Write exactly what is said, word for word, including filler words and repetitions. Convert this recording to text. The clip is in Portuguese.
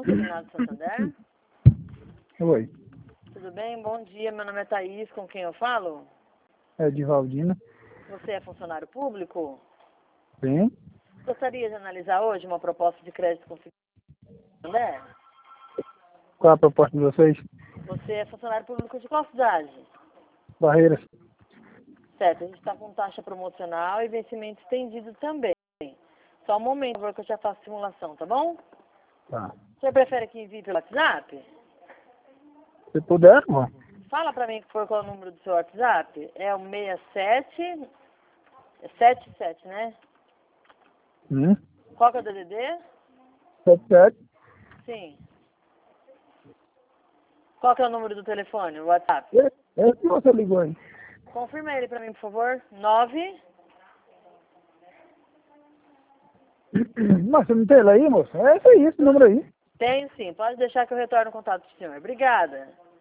Terminado Santander. Oi, Tudo bem? Bom dia, meu nome é Thaís, com quem eu falo? é de Valdina. Você é funcionário público? Sim. Gostaria de analisar hoje uma proposta de crédito com Santander? Qual a proposta de vocês? Você é funcionário público de qual cidade? Barreiras. Certo, a gente está com taxa promocional e vencimento estendido também. Só um momento, por favor, que eu já faço simulação, tá bom? Tá. Você prefere que envie pelo WhatsApp? Se puder, bom. Fala pra mim, por favor, qual é o número do seu WhatsApp. É o sessenta e sete... É setenta e sete, né? Hum? Qual que é o D D D? sete sete. Sim. Qual que é o número do telefone, o WhatsApp? Esse, esse que você ligou aí. Confirma ele pra mim, por favor. nove... Mas você não tem ele aí, moço? É esse aí, esse número aí. Tenho sim. Pode deixar que eu retorno o contato do senhor. Obrigada.